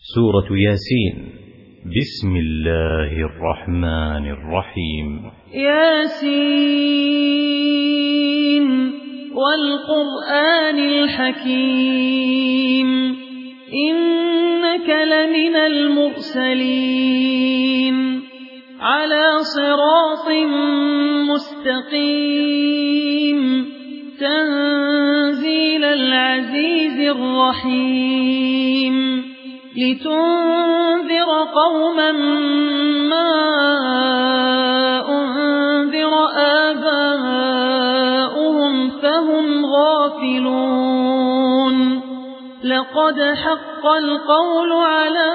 سورة ياسين. بسم الله الرحمن الرحيم. ياسين والقرآن الحكيم إنك لمن المرسلين على صراط مستقيم تنزيل العزيز الرحيم لتنذر قوما ما أنذر آباؤهم فهم غافلون لقد حق القول على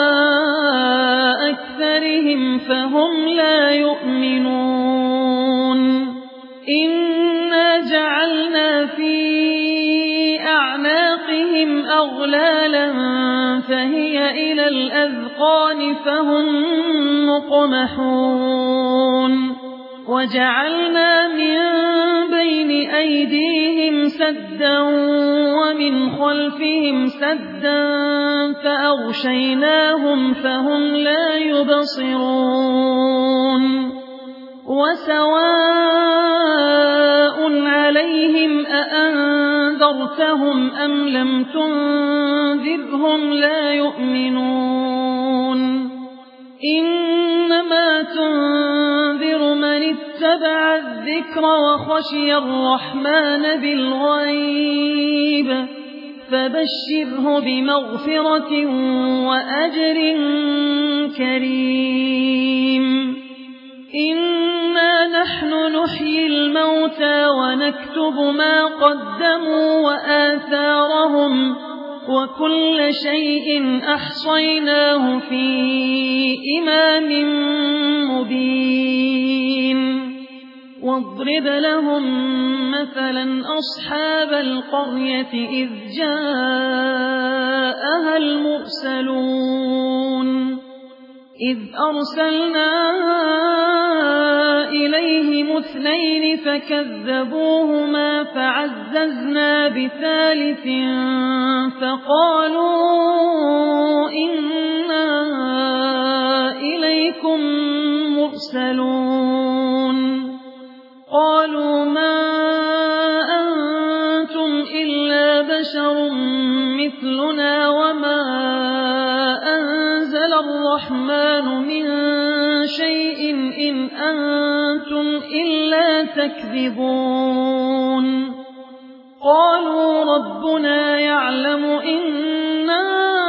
أكثرهم فهم لا يؤمنون إنا جعلنا في أعناقهم أغلالا فهي إلى الأذقان فهم مقمحون وجعلنا من بين أيديهم سدا ومن خلفهم سدا فأغشيناهم فهم لا يبصرون وسواء عليهم أأنذرتهم أم لم تنذرهم لا يؤمنون إنما تنذر من اتبع الذكر وخشي الرحمن بالغيب فبشره بمغفرة وأجر كريم إنا نحن نحيي الموتى ونكتب ما قدموا وآثارهم وكل شيء أحصيناه في إمام مبين واضرب لهم مثلا أصحاب القرية إذ جاءها المرسلون إذ أرسلنا إليهم 2 فكذبوهما فعززنا بثالث فقالوا إنا إليكم مرسلون قالوا ما أنتم إلا بشر مثلنا وما أنزل الرحمن من شيء إن أنتم إلا تكذبون قالوا ربنا يعلم إنا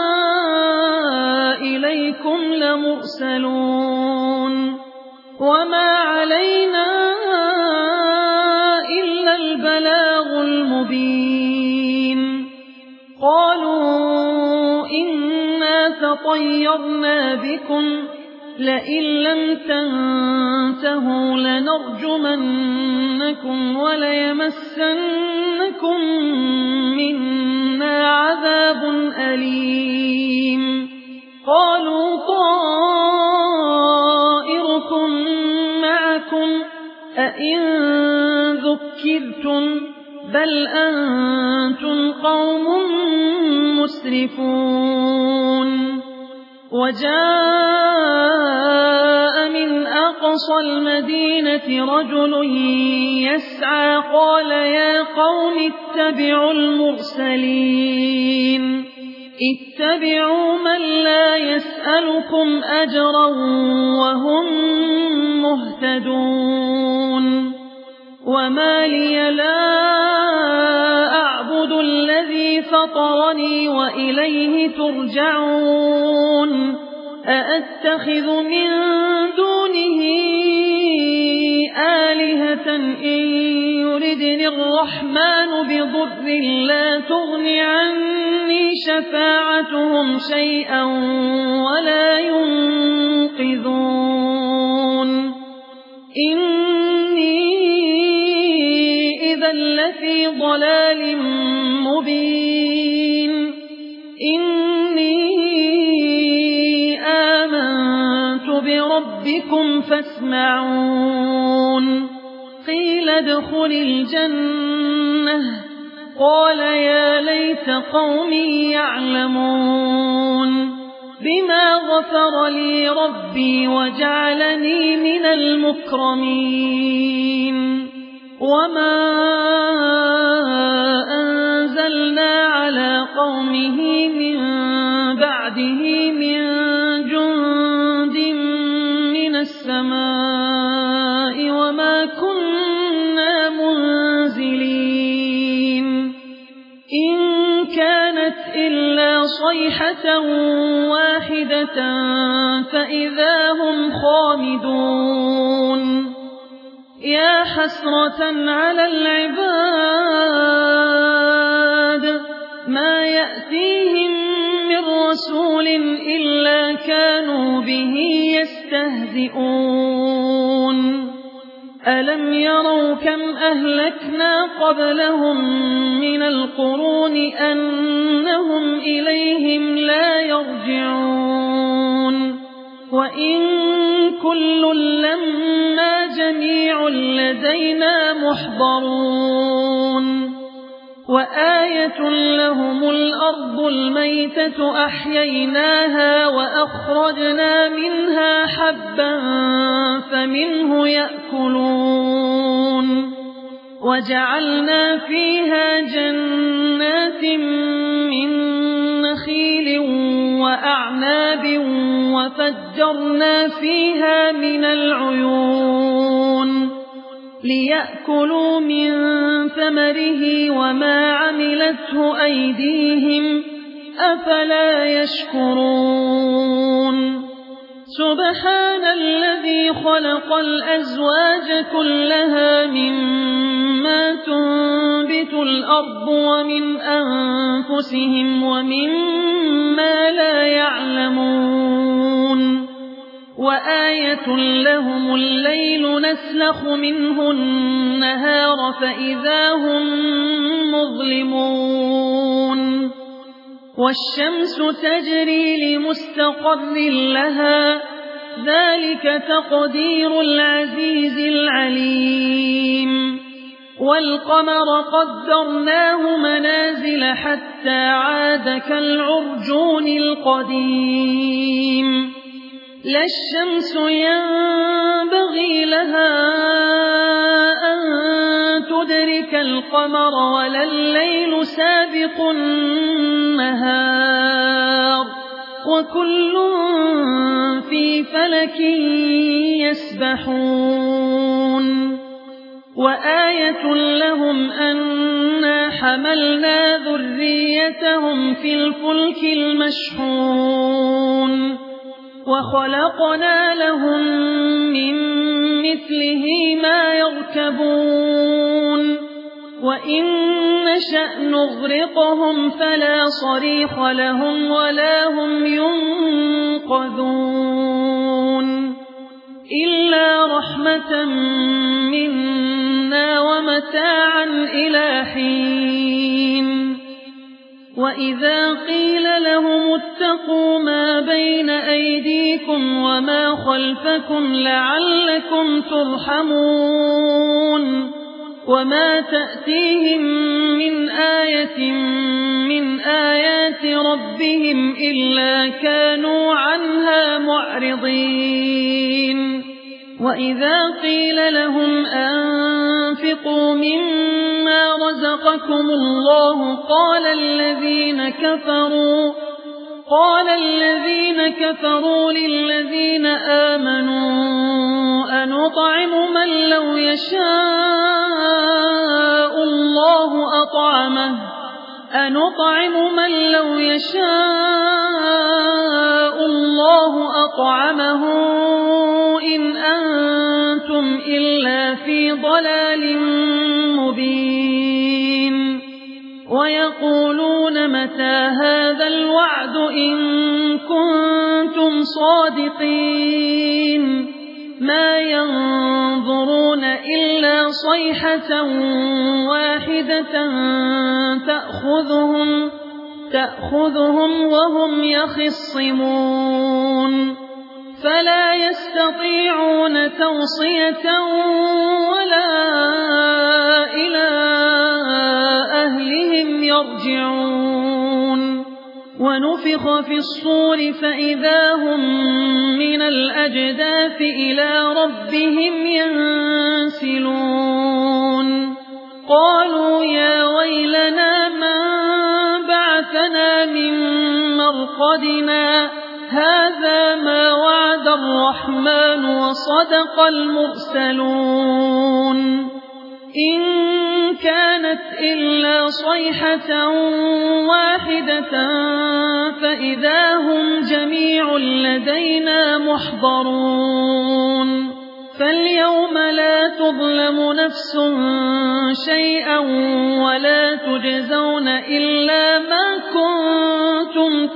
إليكم لمرسلون وما علينا إلا البلاغ المبين قالوا إنا تطيرنا بكم لئن لم تنتهوا لنرجمنكم وليمسنكم منا عذاب أليم قالوا طائركم معكم أئن ذكرتم بل أنتم قوم مسرفون وجاء من أقصى المدينة رجل يسعى قال يا قوم اتبعوا المرسلين اتبعوا من لا يسألكم أجرا وهم مهتدون وما لي لا أعبد الذي فطرني وإليه ترجعون أأتخذ من دونه آلهة إن يردني الرحمن بضر لا تغن عني شفاعتهم شيئا ولا ينقذون إني إذا لفي ضلال مبين إني آمنت بربكم فاسمعون قيل ادخل الجنة قال يا ليت قومي يعلمون بما غفر لي ربي وجعلني من المكرمين وما أنزلنا على قومه من بعده من جند من السماء وما كنا منزلين إن كانت إلا صيحة واحدة فإذا هم خامدون يا حسرة على العباد ما يأتيهم من رسول إلا كانوا به يستهزئون ألم يروا كم أهلكنا قبلهم من القرون أنهم إليهم لا يرجعون وإن كل لما جميع لدينا محضرون وآية لهم الأرض الميتة أحييناها وأخرجنا منها حبا فمنه يأكلون وجعلنا فيها جنات من نخيل وأعناب وفجرنا فيها من العيون ليأكلوا من ثمره وما عملته أيديهم أفلا يشكرون سبحان الذي خلق الأزواج كلها مما تنبت الأرض ومن أنفسهم ومما لا يعلمون وآية لهم الليل نسلخ منه النهار فإذا هم مظلمون والشمس تجري لمستقر لها ذلك تقدير العزيز العليم والقمر قدرناه منازل حتى عاد كالعرجون القديم لا الشمس ينبغي لها أن تدرك القمر ولا الليل سابق النهار وكل في فلك يسبحون وآية لهم أنا حملنا ذريتهم في الفلك المشحون وخلقنا لهم من مثله ما يركبون وإن نشأ نغرقهم فلا صريخ لهم ولا هم ينقذون إلا رحمة منا ومتاعا إلى حين وإذا قيل لهم اتقوا ما بين أيديكم وما خلفكم لعلكم ترحمون وما تأتيهم من آية من آيات ربهم إلا كانوا عنها معرضين وإذا قيل لهم أنفقوا مما رزقكم الله قال الذين كفروا للذين آمنوا أنطعم من لو يشاء الله أطعمه إن أنتم إلا في ضلال مبين ويقولون متى هذا الوعد إن كنتم صادقين ما ينظرون إلا صيحة واحدة تأخذهم وهم يخصمون فلا يستطيعون توصية ولا إلى أهلهم يرجعون ونفخ في الصور فإذا هم من الأجداث إلى ربهم ينسلون قالوا يا ويلنا من بعثنا من مرقدنا هذا ما وعد الرحمن وصدق المرسلون إن كانت إلا صيحة واحدة فإذا هم جميع لدينا محضرون فاليوم لا تظلم نفس شيئا ولا تجزون إلا ما كنتم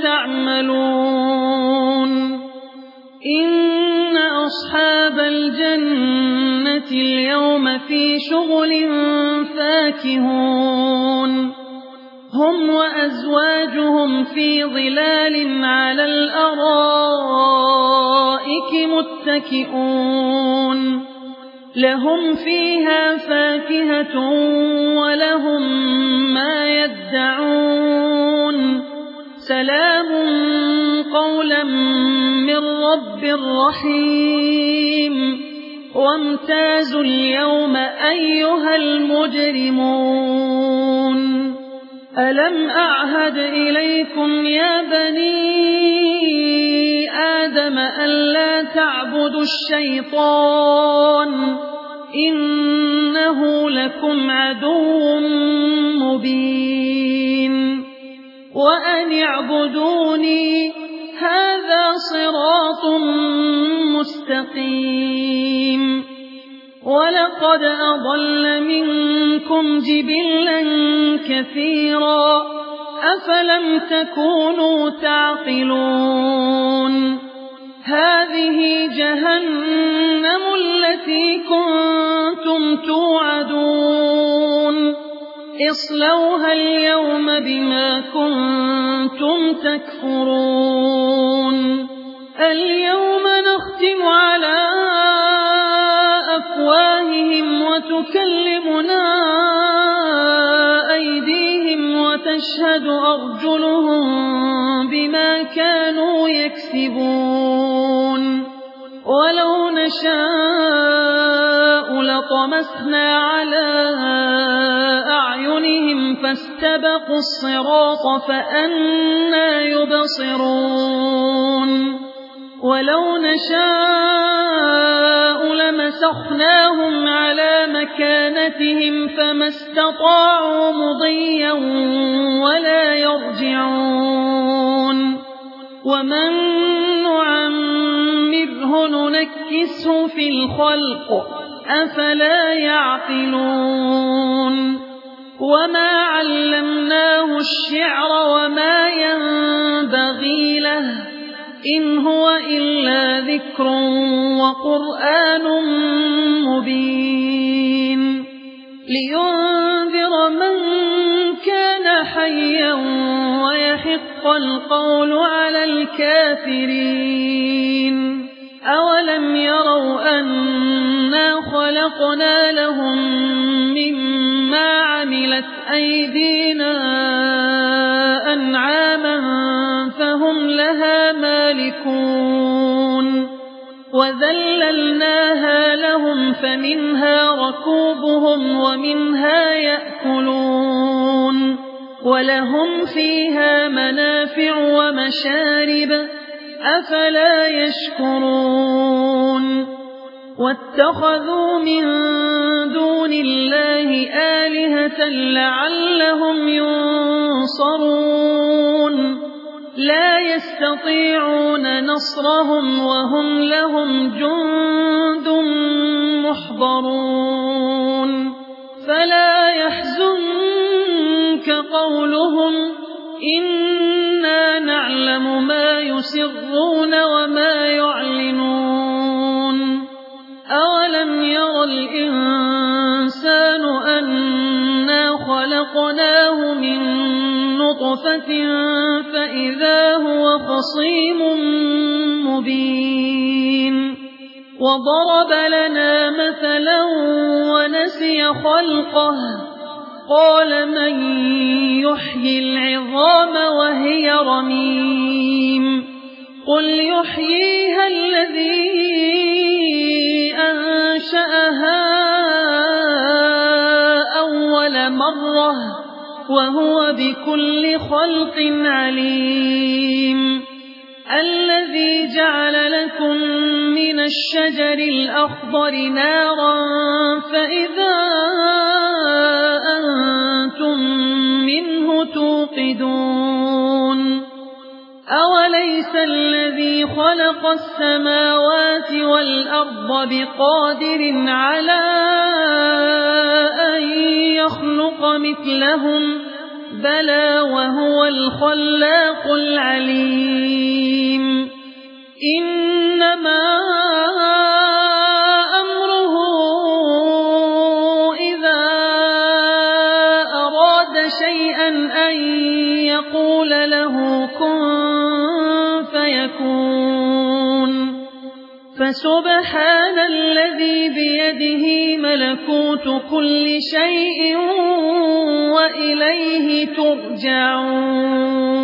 تعملون إن أصحاب الجنة اليوم في شغل فاكهون هم وأزواجهم في ظلال على الأرائك متكئون لهم فيها فاكهة ولهم ما يدعون سلام قولا من رب رحيم وامتازوا اليوم أيها المجرمون ألم أعهد إليكم يا بني آدم ألا تعبدوا الشيطان إنه لكم عدو مبين وأن اعبدوني هذا صراط مستقيم ولقد أضل منكم جبلا كثيرا أفلم تكونوا تعقلون هذه جهنم التي كنتم توعدون اصلوها اليوم بما كنتم تكفرون اليوم نختم على أفواههم وتكلمنا أيديهم وتشهد أرجلهم بما كانوا يكسبون ولو نشاء لطمسنا على أعينهم فاستبقوا الصراط فأنى يبصرون ولو نشاء لمسخناهم على مكانتهم فما استطاعوا مضيا ولا يرجعون ومن نعمره ننكسه في الخلق أفلا يعقلون وما علمناه الشعر وما ينبغي له إن هو إلا ذكر وقرآن مبين لينذر من كان حيا ويحق القول على الكافرين أولم يروا أنا خلقنا لهم مما عملت أيدينا أنعاما فهم لها مالكون وذللناها لهم فمنها ركوبهم ومنها يأكلون ولهم فيها منافع ومشارب أفلا يشكرون واتخذوا من دون الله آلهة لعلهم ينصرون لا يستطيعون نصرهم وهم لهم جند محضرون فلا يحزنك قولهم إنا نعلم ما يسرون وما يعلنون أولم ير الإنسان أنا خلقناه من نطفة فإذا هو خصيم مبين وضرب لنا مثلا ونسي خلقه قال من يحيي العظام وهي رميم قل يحييها الذي أنشأها أول مرة وهو بكل خلق عليم الذي جعل لكم من الشجر الأخضر نارا فإذا أنتم منه توقدون أوليس الذي خلق السماوات والأرض بقادر على أن يخلق مثلهم بلى وهو الخلاق العليم إنما أمره إذا أراد شيئا أن يقول له كن فيكون فسبحان الذي بيده ملكوت كل شيء وإليه ترجعون